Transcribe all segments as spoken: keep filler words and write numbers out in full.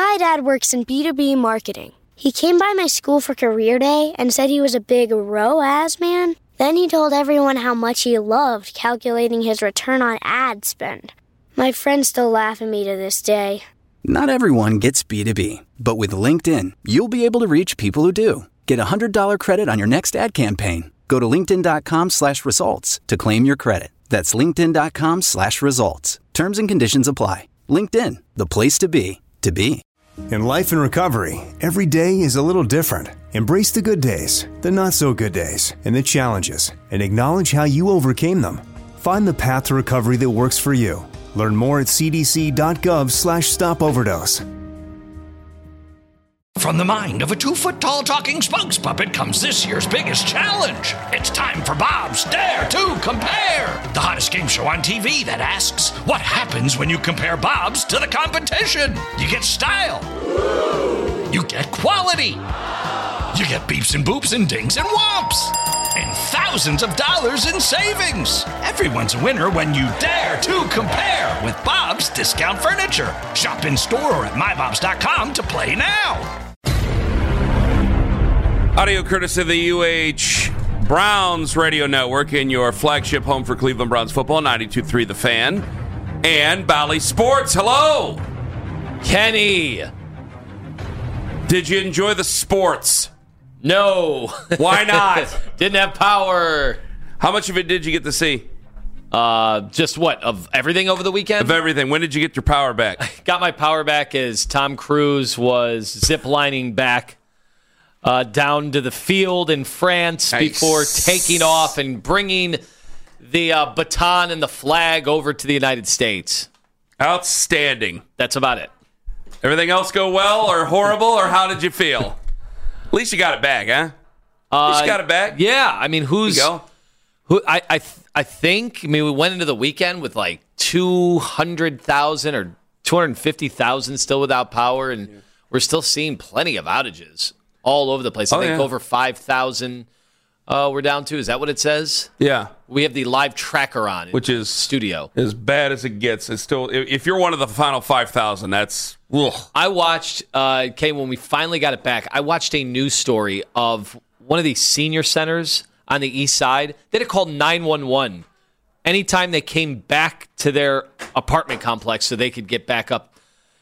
My dad works in B two B marketing. He came by my school for career day and said he was a big R O A S man. Then he told everyone how much he loved calculating his return on ad spend. My friends still laugh at me to this day. Not everyone gets B two B, but with LinkedIn, you'll be able to reach people who do. Get a one hundred dollars credit on your next ad campaign. Go to linkedin.com slash results to claim your credit. That's linkedin.com slash results. Terms and conditions apply. LinkedIn, the place to be, to be. In life and recovery, every day is a little different. Embrace the good days, the not so good days, and the challenges, and acknowledge how you overcame them. Find the path to recovery that works for you. Learn more at cdc.gov slash stop overdose. From the mind of a two-foot-tall talking spokes puppet comes this year's biggest challenge. It's time for Bob's Dare to Compare, the hottest game show on T V that asks, what happens when you compare Bob's to the competition? You get style. You get quality. You get beeps and boops and dings and whomps. And thousands of dollars in savings. Everyone's a winner when you dare to compare with Bob's Discount Furniture. Shop in store or at my bobs dot com to play now. Audio courtesy of the U H Browns Radio Network in your flagship home for Cleveland Browns football, ninety-two point three The Fan, and Bally Sports. Hello! Kenny! Did you enjoy the sports? No. Why not? Didn't have power. How much of it did you get to see? Uh, just what? Of everything over the weekend? Of everything. When did you get your power back? Got my power back as Tom Cruise was ziplining back uh, down to the field in France nice. Before taking off and bringing the uh, baton and the flag over to the United States. Outstanding. That's about it. Everything else go well or horrible, or how did you feel? At least you got it back, huh? At least you got it back. Yeah, I mean, who's There you go. who? I I th- I think. I mean, we went into the weekend with like two hundred thousand or two hundred fifty thousand still without power, and yeah. we're still seeing plenty of outages all over the place. I oh, think yeah. over five thousand. Uh, we're down to. Is that what it says? Yeah. We have the live tracker on, which is studio. As bad as it gets. It's still. If you're one of the final five thousand, that's. Ugh. I watched. Uh, okay, when we finally got it back, I watched a news story of one of these senior centers on the east side. They had to call nine one one anytime they came back to their apartment complex so they could get back up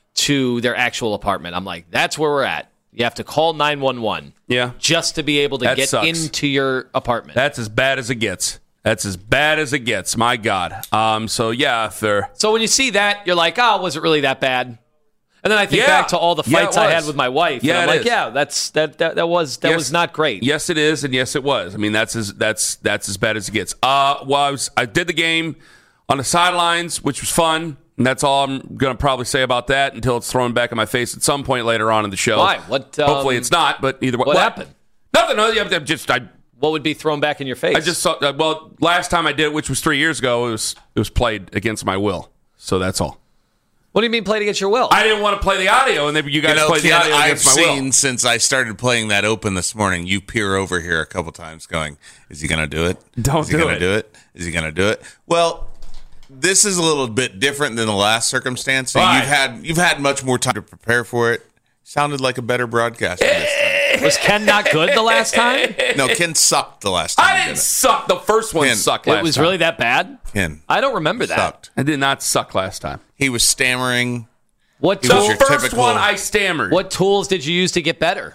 to their actual apartment. I'm like, that's where we're at. You have to call nine one one. Yeah. Just to be able to that get sucks. into your apartment. That's as bad as it gets. That's as bad as it gets. My God. Um. So, yeah, if they're... So when you see that, you're like, oh, was it really that bad? And then I think yeah. back to all the fights yeah, I had with my wife. Yeah, and I'm it like, is. yeah, that's that that, that was that yes. was not great. Yes, it is, and yes, it was. I mean, that's as that's that's as bad as it gets. Uh, well, I was I did the game on the sidelines, which was fun, and that's all I'm going to probably say about that until it's thrown back in my face at some point later on in the show. Why? What? Um, Hopefully, it's not. But either way, what, what happened? Nothing. No, I'm just I. What would be thrown back in your face? I just saw. Uh, well, last time I did it, which was three years ago, it was it was played against my will. So that's all. What do you mean played against your will? I didn't want to play the audio, and then you guys you know, played Ken, the audio I've against my seen will. Since I started playing that open this morning, you peer over here a couple times going, is he going to do it? Don't is he do gonna it. do it. Is he going to do it? Well, this is a little bit different than the last circumstance. So Right. You've had you've had much more time to prepare for it. Sounded like a better broadcaster this time. Was Ken not good the last time? No, Ken sucked the last time. I he didn't did it. suck. The first one Ken, sucked last It was time. really that bad? Ken I don't remember that. sucked. I did not suck last time. He was stammering. What He was tool, your The first typical- one, I stammered. what tools did you use to get better?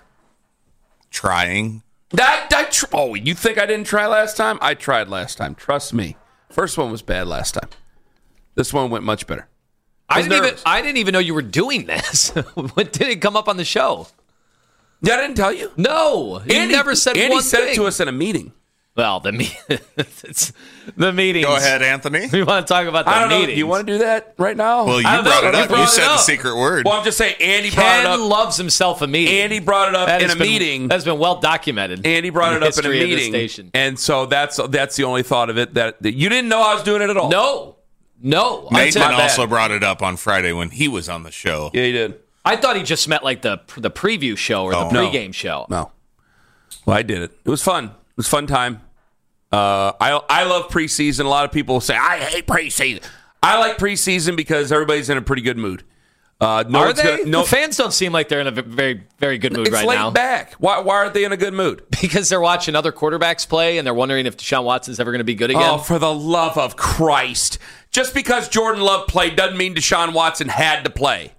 Trying. That, that tr- oh, you think I didn't try last time? I tried last time. Trust me. First one was bad last time. This one went much better. I was didn't even nervous. I didn't even know you were doing this. What did it come up on the show? Yeah, I didn't tell you. No, he Andy, never said Andy one said thing. it to us in a meeting. Well, the me- it's the meetings. Go ahead, Anthony. We want to talk about the I don't know. meetings. Do you want to do that right now? Well, you I don't brought know. it You up. brought You it said the up. secret word. well, I'm just saying. Andy brought it Ken up. loves himself a meeting. Andy brought it up That in has a been- meeting. That's been well documented. Andy brought in it the up in a history of this meeting, station. and so that's that's the only thought of it that, that you didn't know I was doing it at all. No, no. I, Nathan said- my bad. also brought it up on Friday when he was on the show. Yeah, you did. I thought he just meant like the the preview show or Oh. the No. pregame show. No. Well, I did it. It was fun. It was a fun time. Uh, I I love preseason. A lot of people say I hate preseason. I like preseason because everybody's in a pretty good mood. Uh, no Are one's they? Gonna, no, the fans don't seem like they're in a very, very good mood it's right laid now. back. Why, why aren't they in a good mood? Because they're watching other quarterbacks play and they're wondering if Deshaun Watson's ever going to be good again. Oh, for the love of Christ. Just because Jordan Love played doesn't mean Deshaun Watson had to play.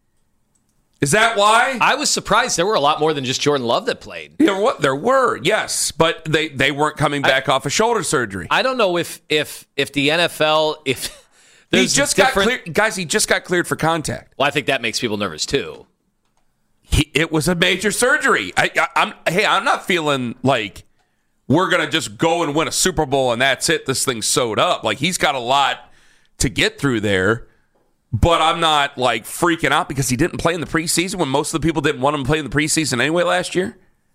Is that why? I was surprised there were a lot more than just Jordan Love that played. There were, there were yes, but they, they weren't coming back I, off of shoulder surgery. I don't know if if if the N F L, if he just got cleared. Guys, he just got cleared for contact. Well, I think that makes people nervous too. He, it was a major surgery. I, I, I'm hey, I'm not feeling like we're gonna just go and win a Super Bowl and that's it. This thing's sewed up. Like he's got a lot to get through there, but I'm not like freaking out because he didn't play in the preseason when most of the people didn't want him to play in the preseason anyway last year.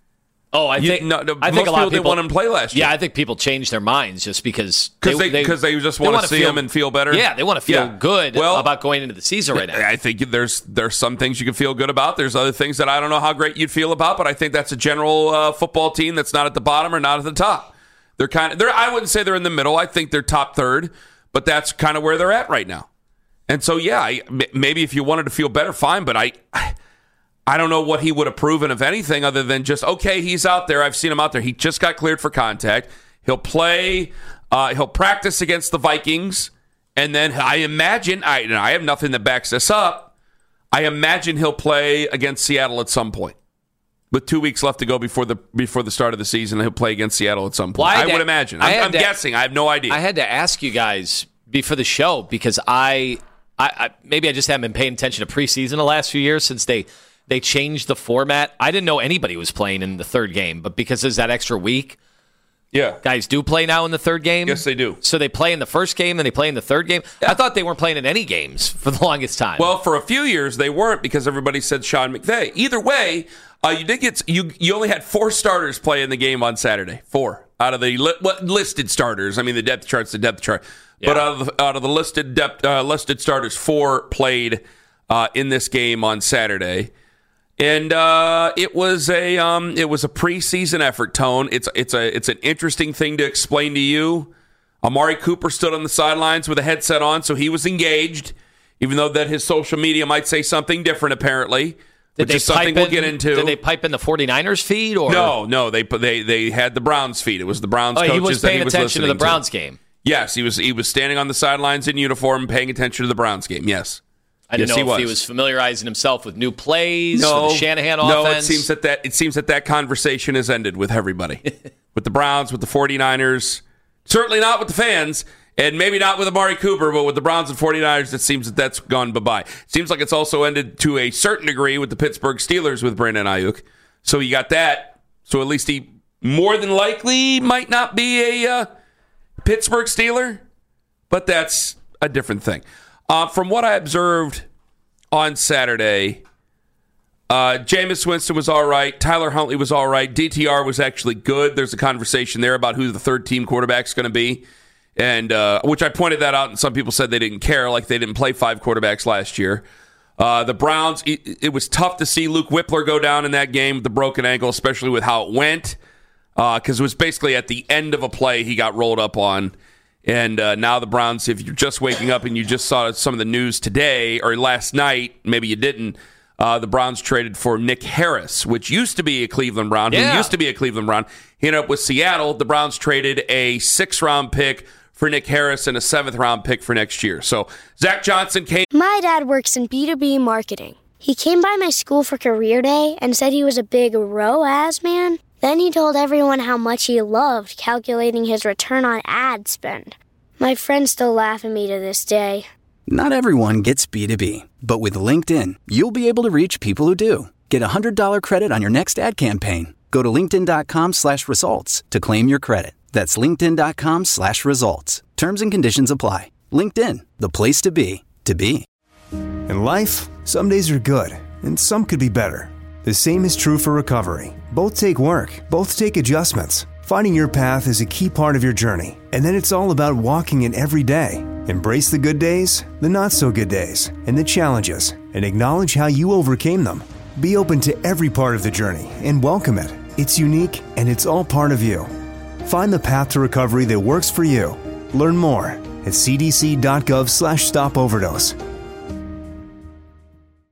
Oh, I you, think no, no, I most think a lot people of people didn't want him to play last year. Yeah, I think people changed their minds just because because they because they, they, just want to see feel, him and feel better. Yeah, they want to feel yeah. good well, about going into the season right now. I think there's there's some things you can feel good about. There's other things that I don't know how great you'd feel about, but I think that's a general uh, football team that's not at the bottom or not at the top. They're kind of they're I wouldn't say they're in the middle. I think they're top third, but that's kind of where they're at right now. And so yeah, I, maybe if you wanted to feel better, fine. But I. I I don't know what he would have proven, if anything, other than just, okay, he's out there. I've seen him out there. He just got cleared for contact. He'll play. Uh, he'll practice against the Vikings. And then I imagine, I, and I have nothing that backs this up, I imagine he'll play against Seattle at some point. With two weeks left to go before the before the start of the season, he'll play against Seattle at some point. Well, I, I would to, imagine. I'm, I'm to, guessing. I have no idea. I had to ask you guys before the show because I, I, I maybe I just haven't been paying attention to preseason the last few years since they – They changed the format. I didn't know anybody was playing in the third game, but because there's that extra week, yeah, guys do play now in the third game. Yes, they do. So they play in the first game, and they play in the third game. Yeah. I thought they weren't playing in any games for the longest time. Well, for a few years they weren't because everybody said Sean McVay. Either way, uh, you did get you. You only had four starters play in the game on Saturday. Four out of the li- what, listed starters. I mean, the depth chart's the depth chart, yeah. but out of the, out of the listed depth uh, listed starters, four played uh, in this game on Saturday. And uh, it was a um, it was a preseason effort, Tone. It's it's a it's an interesting thing to explain to you. Amari Cooper stood on the sidelines with a headset on, so he was engaged, even though that his social media might say something different. Apparently, did which is something we'll get into. Did they pipe in the 49ers feed or no? No, they they they had the Browns feed. It was the Browns. Oh, coaches he was paying that he was attention to the Browns to. game. Yes, he was. He was standing on the sidelines in uniform, paying attention to the Browns game. Yes. I didn't yes, know he if was. he was familiarizing himself with new plays no, for the Shanahan no, offense. No, it seems that that, it seems that that conversation has ended with everybody. With the Browns, with the 49ers. Certainly not with the fans, and maybe not with Amari Cooper, but with the Browns and 49ers, it seems that that's gone bye-bye. Seems like it's also ended to a certain degree with the Pittsburgh Steelers with Brandon Ayuk. So you got that. So at least he more than likely might not be a uh, Pittsburgh Steeler, but that's a different thing. Uh, from what I observed on Saturday, uh, Jameis Winston was all right. Tyler Huntley was all right. D T R was actually good. There's a conversation there about who the third team quarterback is going to be, and uh, which I pointed that out, and some people said they didn't care, like they didn't play five quarterbacks last year. Uh, the Browns, it, it was tough to see Luke Whippler go down in that game with the broken ankle, especially with how it went, because uh, it was basically at the end of a play he got rolled up on. And uh, now the Browns, if you're just waking up and you just saw some of the news today or last night, maybe you didn't, uh, the Browns traded for Nick Harris, which used to be a Cleveland Brown, yeah. who used to be a Cleveland Brown. He ended up with Seattle. The Browns traded a sixth-round pick for Nick Harris and a seventh-round pick for next year. So Zach Johnson came. My dad works in B two B marketing. He came by my school for career day and said he was a big R O A S man. Then he told everyone how much he loved calculating his return on ad spend. My friends still laugh at me to this day. Not everyone gets B two B, but with LinkedIn, you'll be able to reach people who do. Get a one hundred dollars credit on your next ad campaign. Go to linkedin.com slash results to claim your credit. That's linkedin.com slash results. Terms and conditions apply. LinkedIn, the place to be, to be. In life, some days are good, and some could be better. The same is true for recovery. Both take work, both take adjustments. Finding your path is a key part of your journey, and then it's all about walking it every day. Embrace the good days, the not-so-good days, and the challenges, and acknowledge how you overcame them. Be open to every part of the journey and welcome it. It's unique, and it's all part of you. Find the path to recovery that works for you. Learn more at cdc.gov slash stop overdose.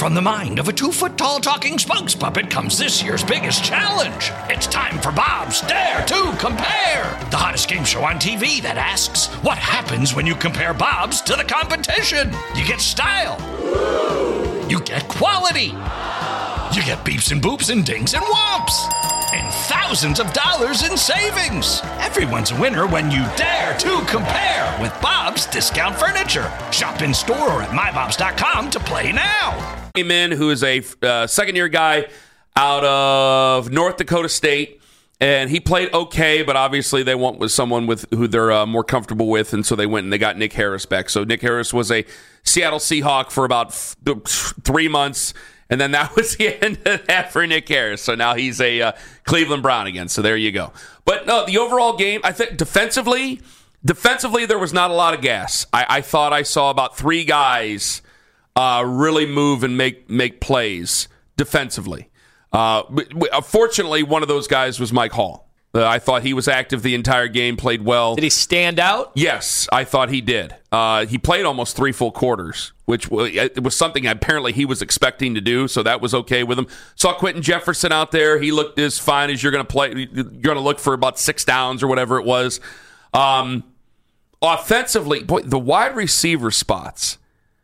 From the mind of a two-foot-tall talking spunks puppet comes this year's biggest challenge. It's time for Bob's Dare to Compare, the hottest game show on T V that asks, what happens when you compare Bob's to the competition? You get style. You get quality. You get beeps and boops and dings and whomps. And thousands of dollars in savings. Everyone's a winner when you dare to compare with Bob's Discount Furniture. Shop in store or at my bobs dot com to play now. Came in, who is a uh, second-year guy out of North Dakota State, and he played okay, but obviously they went with someone with who they're uh, more comfortable with, and so they went and they got Nick Harris back. So Nick Harris was a Seattle Seahawk for about f- three months, and then that was the end of that for Nick Harris. So now he's a uh, Cleveland Brown again. So there you go. But no, the overall game, I think defensively, defensively there was not a lot of gas. I, I thought I saw about three guys uh, really move and make make plays defensively. Uh, fortunately, one of those guys was Mike Hall. Uh, I thought he was active the entire game, played well. Did he stand out? Yes, I thought he did. Uh, he played almost three full quarters, which it was something apparently he was expecting to do, so that was okay with him. Saw Quentin Jefferson out there. He looked as fine as you're going to play. You're going to look for about six downs or whatever it was. Um, offensively, boy, the wide receiver spots.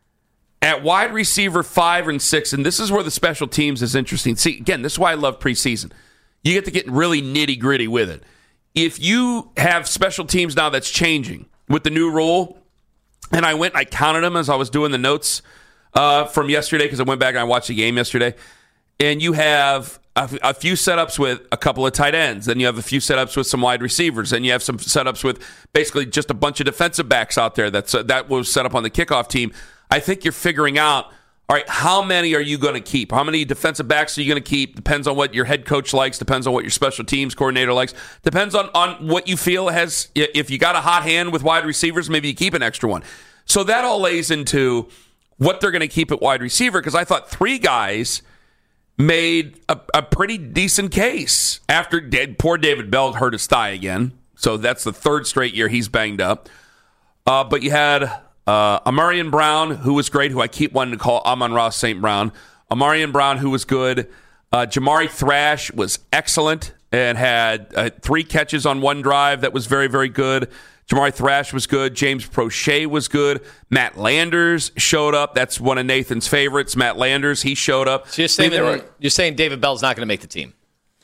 At wide receiver five and six, and this is where the special teams is interesting. See, again, this is why I love preseason. You get to get really nitty-gritty with it. If you have special teams now that's changing with the new rule, and I went and I counted them as I was doing the notes uh, from yesterday because I went back and I watched the game yesterday, and you have a, a few setups with a couple of tight ends, then you have a few setups with some wide receivers, then you have some setups with basically just a bunch of defensive backs out there that's, uh, that was set up on the kickoff team. I think you're figuring out, all right, how many are you going to keep? How many defensive backs are you going to keep? Depends on what your head coach likes. Depends on what your special teams coordinator likes. Depends on, on what you feel has, if you got a hot hand with wide receivers, maybe you keep an extra one. So that all lays into what they're going to keep at wide receiver, because I thought three guys made a, a pretty decent case after dead, poor David Bell hurt his thigh again. So that's the third straight year he's banged up. Uh, but you had... Uh, Amarian Brown, who was great, who I keep wanting to call Amon-Ra Saint Brown. Amarian Brown, who was good. Uh, Jamari Thrash was excellent and had uh, three catches on one drive that was very, very good. Jamari Thrash was good. James Prochet was good. Matt Landers showed up. That's one of Nathan's favorites. Matt Landers, he showed up. So you're saying, I mean, were, you're saying David Bell's not going to make the team?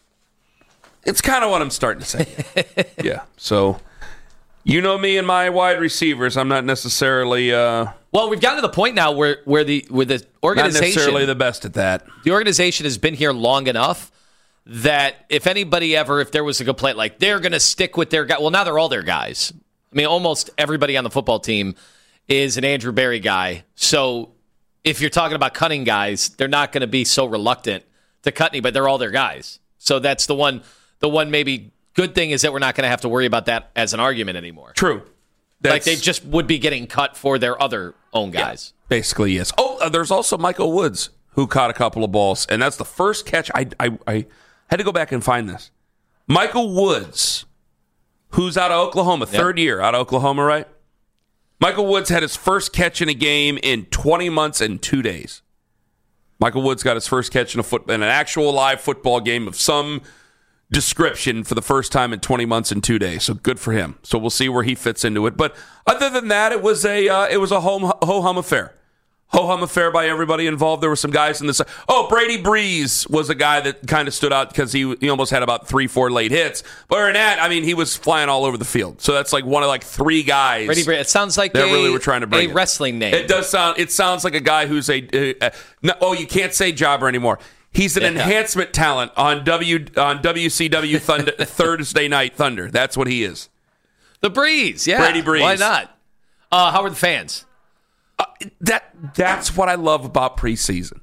It's kind of what I'm starting to say. Yeah, so... You know me and my wide receivers. I'm not necessarily. Uh, well, we've gotten to the point now where, where the where the organization not necessarily the best at that. The organization has been here long enough that if anybody ever, if there was a complaint like they're going to stick with their guy, well, now they're all their guys. I mean, almost everybody on the football team is an Andrew Berry guy. So if you're talking about cutting guys, they're not going to be so reluctant to cut anybody. They're all their guys. So that's the one. The one maybe. Good thing is that we're not going to have to worry about that as an argument anymore. True. That's, like they just would be getting cut for their other own guys. Yeah, basically, yes. Oh, uh, there's also Michael Woods who caught a couple of balls, and that's the first catch. I, I, I had to go back and find this. Michael Woods, who's out of Oklahoma, third yep. year out of Oklahoma, right? Michael Woods had his first catch in a game in twenty months and two days. Michael Woods got his first catch in a foot in an actual live football game of some description for the first time in twenty months and two days. So good for him. So we'll see where he fits into it. But other than that, it was a uh, it was a ho hum affair. Ho hum affair by everybody involved. There were some guys in this. Oh, Brady Breeze was a guy that kind of stood out because he he almost had about three, four late hits. But other than that, I mean, he was flying all over the field. So that's like one of like three guys. Brady Breeze. It sounds like that a, really were trying to bring a wrestling name. It does sound. It sounds like a guy who's a. Uh, uh, no, oh, you can't say jobber anymore. He's an yeah. enhancement talent on W on W C W Thunder, Thursday Night Thunder. That's what he is. The Breeze, yeah. Brady Breeze. Why not? Uh, how are the fans? Uh, that that's what I love about preseason.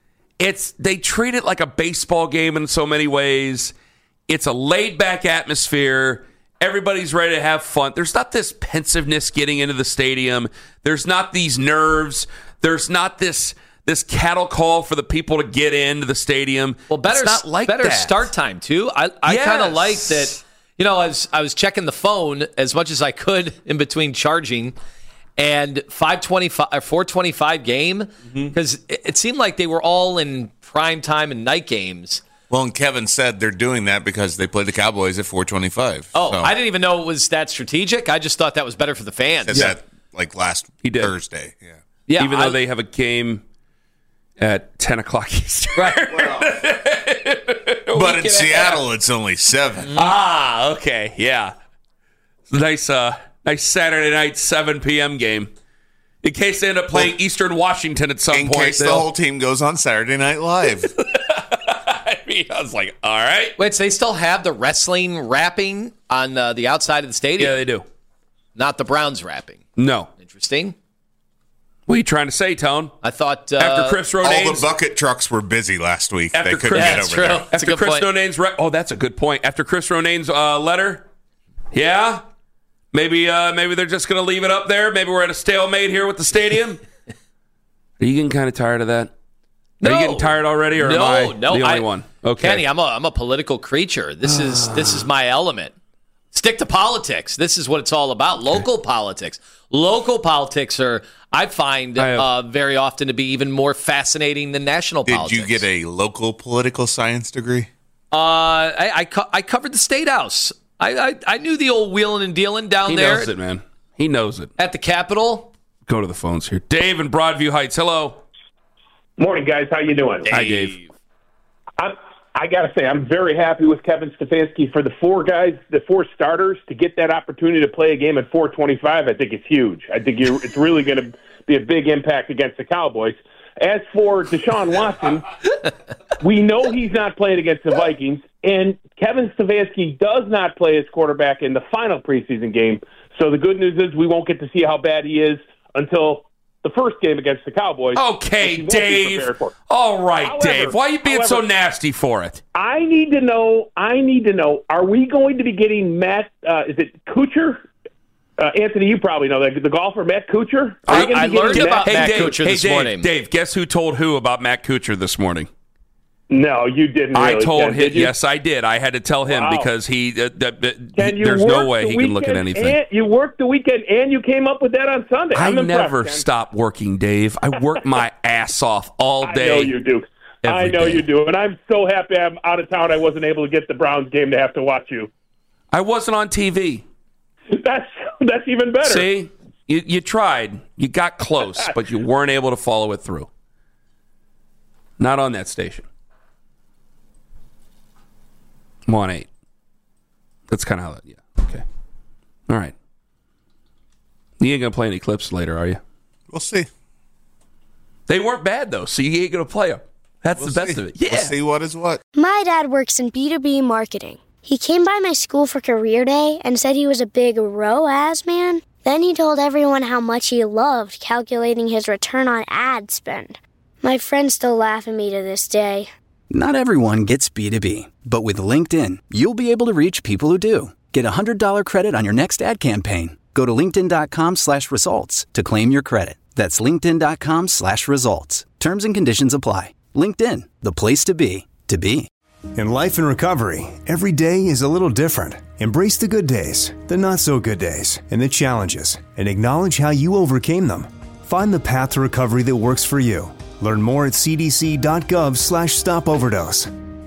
It's they treat it like a baseball game in so many ways. It's a laid back atmosphere. Everybody's ready to have fun. There's not this pensiveness getting into the stadium. There's not these nerves. There's not this this cattle call for the people to get into the stadium. Well, better it's not like better that. Start time too. I I yes. kind of like that. You know, I was I was checking the phone as much as I could in between charging. and five twenty-five or four twenty-five game because mm-hmm. it, it seemed like they were all in prime time and night games. Well, and Kevin said they're doing that because they played the Cowboys at four twenty-five. Oh, so. I didn't even know it was that strategic. I just thought that was better for the fans. Said yeah. that like last he did. Thursday. Yeah. Yeah. Even though I, they have a game at ten o'clock Eastern. Right. Well, but in Seattle, it's only seven. Ah, okay. Yeah. Nice, uh, nice Saturday night seven p.m. game. In case they end up playing well, Eastern Washington at some in point. In case the whole team goes on Saturday Night Live. I mean, I was like, all right. Wait, so they still have the wrestling wrapping on uh, the outside of the stadium? Yeah, they do. Not the Browns wrapping. No. Interesting. What are you trying to say, Tone? I thought... Uh, after Chris Ronane's... All the bucket trucks were busy last week. After they couldn't Chris, get yeah, over true. there. That's after Chris point. Ronane's... Re- oh, that's a good point. After Chris Ronane's uh, letter, yeah? Maybe uh, maybe they're just going to leave it up there. Maybe we're at a stalemate here with the stadium. Are you getting kind of tired of that? No. Are you getting tired already, or no, am I no, the only I, one? Okay. Kenny, I'm a, I'm a political creature. This is this is my element. Stick to politics. This is what it's all about. Local okay. politics. Local politics are, I find, I uh, very often to be even more fascinating than national Did politics. Did you get a local political science degree? Uh, I I, co- I covered the State House. I, I I knew the old wheeling and dealing down he there. He knows it, man. He knows it. At the Capitol. Go to the phones here. Dave in Broadview Heights. Hello. Morning, guys. How you doing? Dave. Hi, Dave. I'm, I got to say, I'm very happy with Kevin Stefanski. For the four guys, the four starters, to get that opportunity to play a game at four twenty-five, I think it's huge. I think you're, it's really going to be a big impact against the Cowboys. As for Deshaun Watson, we know he's not playing against the Vikings, and Kevin Stefanski does not play as quarterback in the final preseason game. So the good news is we won't get to see how bad he is until the first game against the Cowboys. Okay, Dave. All right, however, Dave. Why are you being however, so nasty for it? I need to know, I need to know, are we going to be getting Matt, uh, is it Kuchar? Uh, Anthony, you probably know that. The golfer, Matt Kuchar? I, I learned about hey, Matt Dave, Kuchar hey, this Dave, morning. Dave, guess who told who about Matt Kuchar this morning? No, you didn't really. I told Ken, him. Yes, I did. I had to tell him wow. because he, uh, uh, uh, Ken, he there's no way the he can look at anything. And, you worked the weekend, and you came up with that on Sunday. I I'm never impressed, stop working, Dave. I work my ass off all day. I know you do. I know day. you do. And I'm so happy I'm out of town. I wasn't able to get the Browns game to have to watch you. I wasn't on T V. That's that's even better. See? You, you tried. You got close, but you weren't able to follow it through. Not on that station. I'm on eight. That's kind of how that, yeah. Okay. All right. You ain't going to play any clips later, are you? We'll see. They weren't bad, though, so you ain't going to play them. That's we'll the best see. of it. Yeah. We'll see what is what. My dad works in B two B marketing. He came by my school for career day and said he was a big R O A S man. Then he told everyone how much he loved calculating his return on ad spend. My friends still laugh at me to this day. Not everyone gets B two B, but with LinkedIn, you'll be able to reach people who do. Get a one hundred dollars credit on your next ad campaign. Go to linkedin.com slash results to claim your credit. That's linkedin.com slash results. Terms and conditions apply. LinkedIn, the place to be, to be. In life and recovery, every day is a little different. Embrace the good days, the not so good days, and the challenges, and acknowledge how you overcame them. Find the path to recovery that works for you. Learn more at cdc.gov slash stop overdose.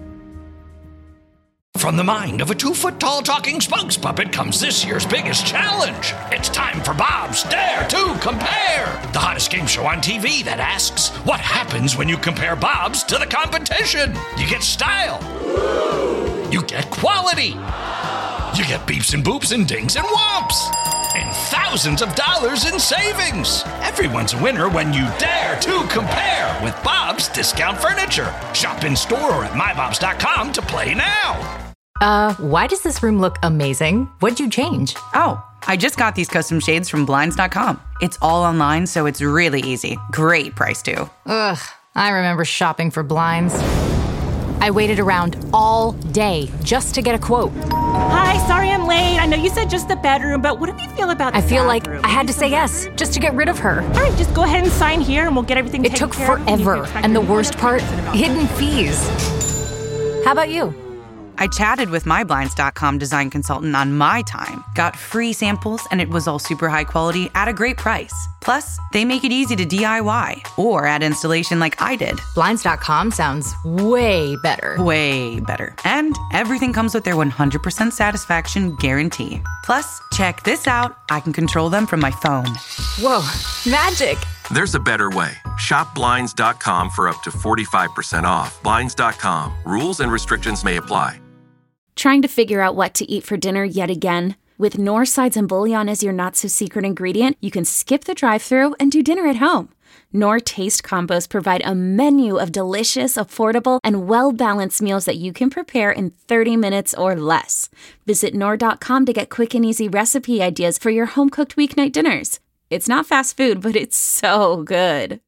From the mind of a two-foot-tall talking spokes puppet comes this year's biggest challenge. It's time for Bob's Dare to Compare, the hottest game show on T V that asks, what happens when you compare Bob's to the competition? You get style. You get quality. You get beeps and boops and dings and whomps. And thousands of dollars in savings. Everyone's a winner when you dare to compare with Bob's Discount Furniture. Shop in store or at my bobs dot com to play now. Uh, why does this room look amazing? What'd you change? Oh, I just got these custom shades from blinds dot com. It's all online, so it's really easy. Great price, too. Ugh, I remember shopping for blinds. I waited around all day just to get a quote. Hi, sorry I'm late. I know you said just the bedroom, but what do you feel about the I feel bathroom? like I had to say yes just to get rid of her. All right, just go ahead and sign here and we'll get everything It taken took care of. forever, and the worst part, hidden fees. How about you? I chatted with my Blinds dot com design consultant on my time, got free samples, and it was all super high quality at a great price. Plus, they make it easy to D I Y or add installation like I did. Blinds dot com sounds way better. Way better. And everything comes with their one hundred percent satisfaction guarantee. Plus, check this out. I can control them from my phone. Whoa, magic. There's a better way. Shop Blinds dot com for up to forty-five percent off. Blinds dot com. Rules and restrictions may apply. Trying to figure out what to eat for dinner yet again? With Knorr sides and bouillon as your not-so-secret ingredient, you can skip the drive-thru and do dinner at home. Knorr Taste Combos provide a menu of delicious, affordable, and well-balanced meals that you can prepare in thirty minutes or less. Visit Knorr dot com to get quick and easy recipe ideas for your home-cooked weeknight dinners. It's not fast food, but it's so good.